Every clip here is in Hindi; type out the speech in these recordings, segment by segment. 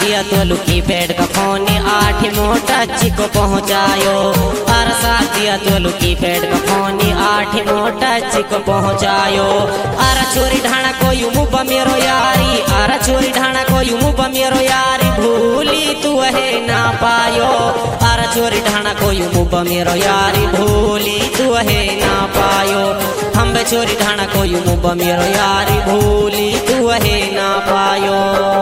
दिया तो लुकी पैड का फोन 8 मोटा को पहुँचायो। अरे साथ दिया तो लुकी पैड का फोन 8 मोटा को पहुँचायो। अरे चोरी ढाणा को यूं मुबा मेरो यारी, अरे चोरी ढाणा को यूं मुबा मेरो यारी, भूली तू है ना पायो। अरे चोरी ढाणा को यूं मुबा मेरो यारी, भूली तू है ना पायो। हम बे चोरी ढाणा को यूं मुबा मेरो यारी, भूली तू है ना पायो।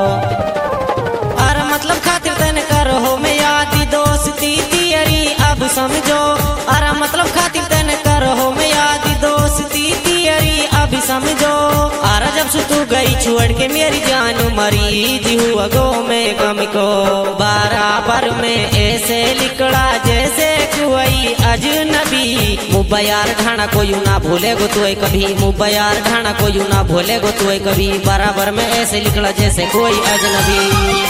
अरे मतलब खातिर तने करो मैं यादी दोस्ती तेरी अब समझो। अरे मतलब खातिर तने करो मैं यादी दोस्ती तेरी अब समझो। अरे जब से तू गई छोड़ के मेरी जान मरीज हुआ गो मैं गम को, बराबर में ऐसे लिकड़ा जैसे कोई अजनबी। मुब्बा यार ढाणा को यूं ना भूले गो तू कभी, मुब्बा यार ढाणा को यूं ना भूले गो तू कभी, बराबर में ऐसे लिकड़ा जैसे कोई अजनबी।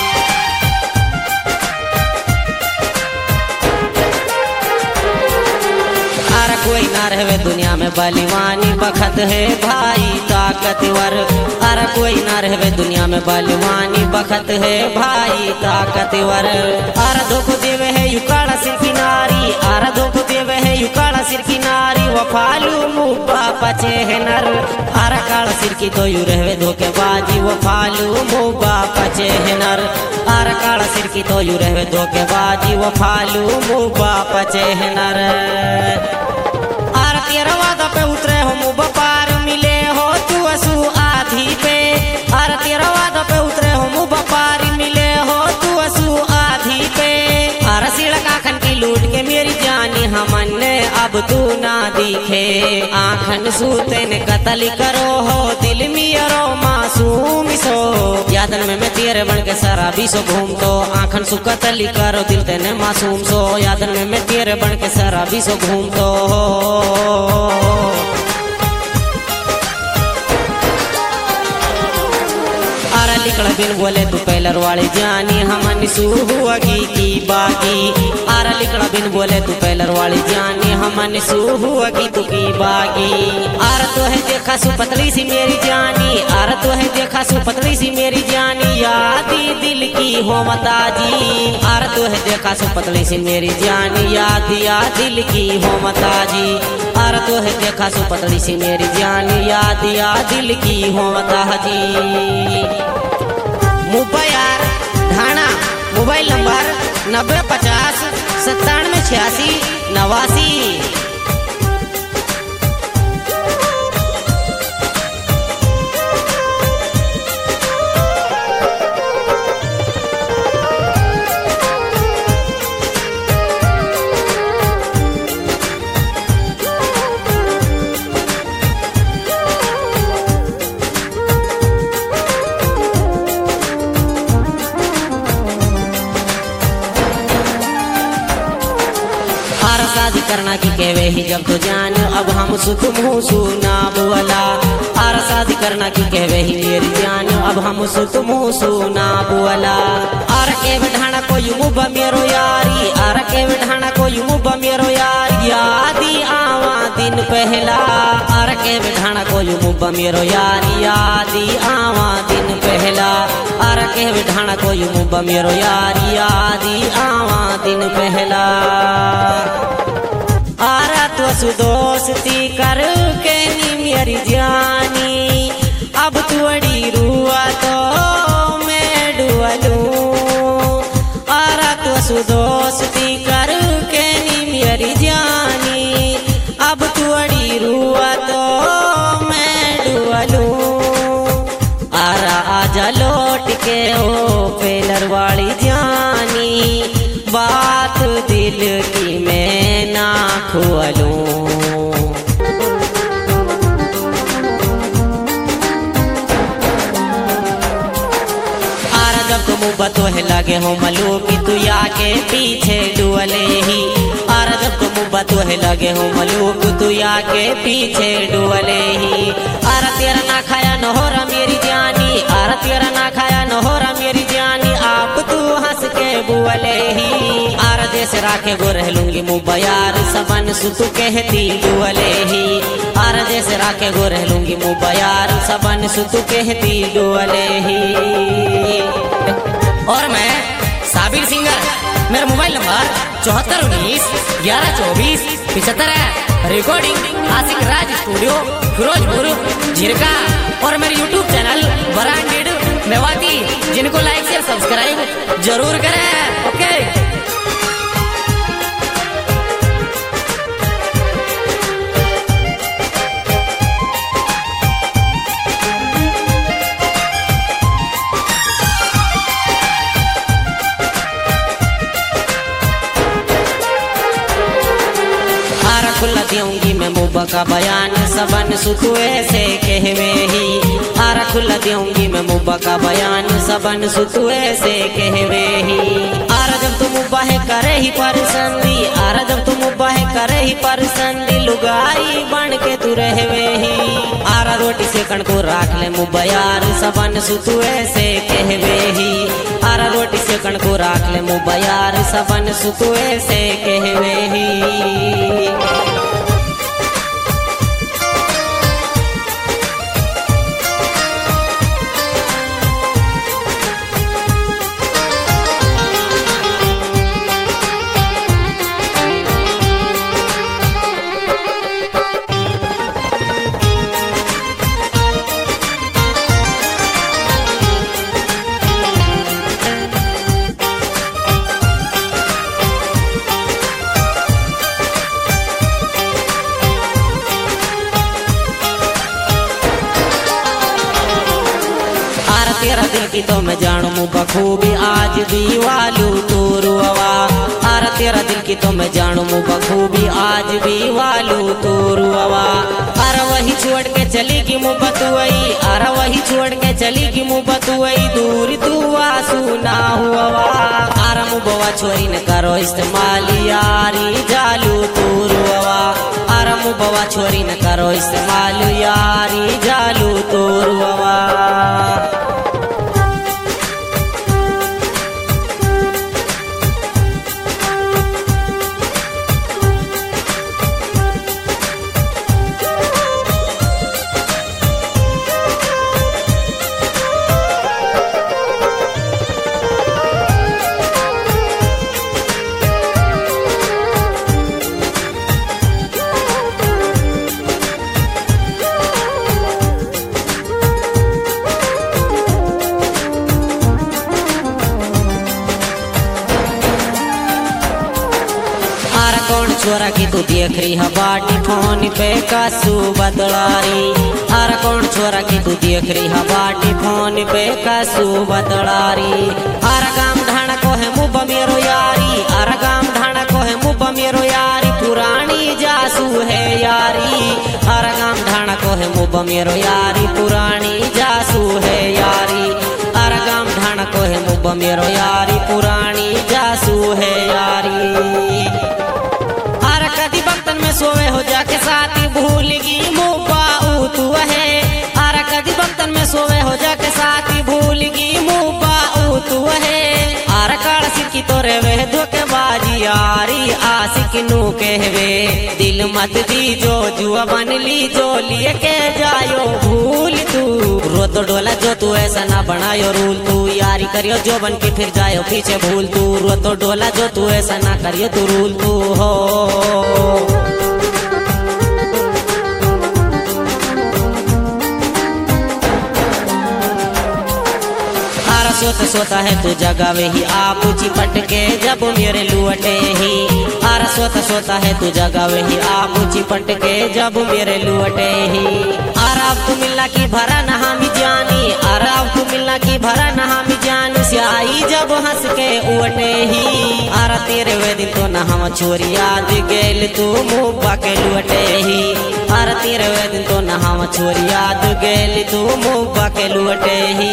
कोई ना रहे दुनिया में बलवानी बखत है भाई ताकतवर। अरे कोई ना रहे दुनिया में बलवानी बखत है भाई ताकतवर। अरे धोखो देवे है युकाड़ा सिर की नारी, अरे धोखो देवे है युकाड़ा सिर की नारी, वफालू मुब्बा पचे है नर। अरे काला सिर की तो यू रहे धोखेबाजी, वफालू मुब्बा पचे है नर। अरे काला सिर की तो यू रहे धोखेबाजी, वफालू मुब्बा पचे है नर। तेरा वादा पे उतरे हो मुब्बा पार मिले हो तू असू आधी पे। अरे तेरा वादा पे उतरे हो मुब्बा पार मिले हो तू असू आधी पे। अरे सिड़क आखन की लूट के मेरी जानी हमन ने अब तू ना दिखे। आखन सूते ने कतल करो हो दिल मियरो मासूम सो। यादन में मैं तेरे बन के शराबी सो घूम तो, आखन सु कतल करो दिल तेने मासूम सो। यादन में मैं तेरे बन के शराबी सो घूम तो। अरे लिकड़ा बिन बोले तू पहलर वाली जानी हमन सुहुआगी की बागी। अरे लिकड़ा बिन बोले तू पहलर वाली जानी हमन सुहुआगी तू की बागी। अरे तो है देखा सु पतली सी मेरी जानी, अरे तो है देखा सु पतली सी मेरी जानी, यादी दिल की हो मताजी। अरे तो है देखा सु पतली सी मेरी जानी, याद दिल की हो मताजी। अरे तो है देखा सु पतली सी मेरी जानी, याद दिल की हो मताजी। मुब्बा यार ढाणा मोबाइल नंबर 9050 9786 89। शादी करना की कहवे ही जब तो जान, अब हम तुम सुना बोला। आर शादी करना की कहवे ही मेरी जान, अब हम तुम सुना बोला। आर के ढाणा को यूं मुब्बा मेरो यारी, आर के ढाणा को यूं मुब्बा मेरो यारी, यादी आवा दिन पहला। आर के ढाणा को यूं मुब्बा मेरो यारी, यादी आवा दिन पहला। आर के ढाणा को यूं मुब्बा मेरो यारी, यादी आवा दिन पहला। आरा तो सुदोस्ती कर के नी मेरी जानी, अब तू अड़ी रुआ तो मैं डुअलू। आरा तो सुदोस्ती कर के नी मेरी जानी, अब तू अड़ी रुआ तो मैं डुअलू। आरा आजा लौट के ओ पेलर वाली जानी, बात दिल की मैं ना खोलूं। आरा जब तुम बतो है लगे हो मलू की तू या के पीछे डुअले ही। आरा जब तुम बतो है लगे हो मलू की तू या के पीछे डुअले ही। आरा तेरा ना खाया नहोरा मेरी जानी, आरा तेरा ना खाया नहोरा मेरी जानी, आप तू हंस के बुअले ही। आरा जैसे राखे गो रह लूंगी मुब्बा यार, सबन सु तू कहती डुअले ही। आरा जैसे राखे गो रह लूंगी मुब्बा यार, सबन सु तू कहती डुअले ही। और मैं साबिर सिंगर, मेरा मोबाइल नंबर 7419 1124 75 है। Recording Ashiq Raj studio Firozpur Jhirka. और मेरे यूट्यूब चैनल ब्रांडेड मेवाती, जिनको लाइक शेयर सब्सक्राइब जरूर करें। ओके खुला दूंगी मैं मुबा का बयान सबन सुतुए से कहवे ही। आरा खुला दूंगी मैं मुबा का बयान सबन सुतुए से कहवे ही। आरा जब तुम मुबा है करे ही परसंदी, आरा जब तुम मुबा है करे ही परसंदी, लुगाई बन के तू रहवे ही। आरा रोटी से कण को राख ले मुबा यार सबन सुतुए से कहवे ही। आरा रोटी से कण को राख ले मुबा यार सबन सुतुए से कहवे ही। तेरा दिल की तो मैं जानू बखूबी आज भी वालू तोरू हवा। आरा तेरा दिल की तो मैं जानू बखूबी आज भी वालू तोरू हवा। आरा वही छोड़ के चली की मुबतुई, आरा वही छोड़ के चली की मुबतुई, दूर तू आंसू ना हुआ। आरा मुबवा छोरी न करो इस्तेमाल यारी जालू तोरू हवा। आरा मुबवा छोरी न करो इस्तेमाल यारी जालू तोरू हवा। छोरा की तू देख रही है बाटी फोन पे कासू बदलारी। आरा कौन छोरा की तू देख रही है बाटी फोन पे कासू बदलारी। आरा गाम ढाणा को है मुबा मेरो यारी, आरा गाम ढाणा को है मुबा मेरो यारी, पुरानी जासू है यारी। आरा गाम ढाणा को है मुबा मेरो यारी, पुरानी जासू है यारी। आरा गाम ढाणा को है मुबा मेरो यारी, पुरानी जासू है यारी। कदी बर्तन में सोवे हो जाके साथी भूलगी मुबा तू है। आरा कदी बर्तन में सोवे हो जाके साथी भूलगी मुबा तू है। आरा काला सिक्की तोरे वे धोखेबाजी यारी आशिक नू कहवे, दिल मत दी जो जुआ बन ली जो लिए के जायो भूल तू। रो तो डोला जो तू ऐसा ना बनायो रूल, तू यारी करियो जो बन के फिर जायो पीछे भूल तू। रो तो डोला जो तू ऐसा ना करियो तू रूल तू हो। सोता सोता है तू जगावे ही आप चिपट के जब मेरे लुअटे ही। आरा सोता सोता है तू जगावे ही आप चिपट के जब मेरे लुअटे ही। आरा अब तू मिलना की भरा न हामी जानी, आरा अब तू मिलना की भरा न हामी जानी, स्याही जब हंस के उठे ही। आरा तेरे वे दिन तो न हम छोरी याद गेल तू मुबा के लुअटे ही। आरा तेरे वे दिन तो न हम छोरी याद गेल तू मुबा के लुअटे ही।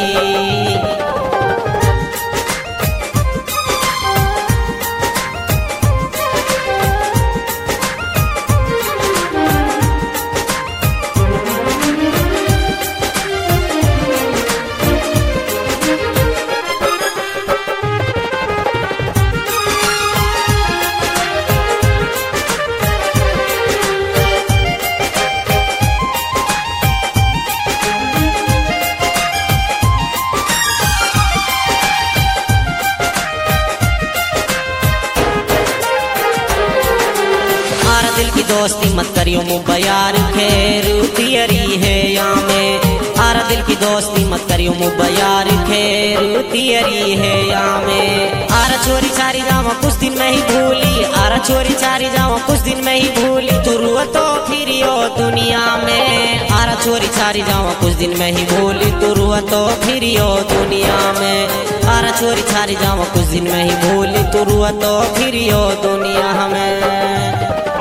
दोस्ती मत करियो मुब्बा यार खैर तियरी है या में आरा दिल की दोस्ती मत करियो मुब्बा यार खैर तियरी है या में आरा छोरी सारी जावा कुछ दिन में ही भूली आरा छोरी सारी जावा कुछ दिन में ही भूली तू रुआ तो फिरियो दुनिया में आरा छोरी सारी जावा कुछ दिन में ही भूली तू रुआ तो फिरियो दुनिया में आरा छोरी सारी जावा कुछ दिन में ही भूली तू रुआ तो फिरियो दुनिया में।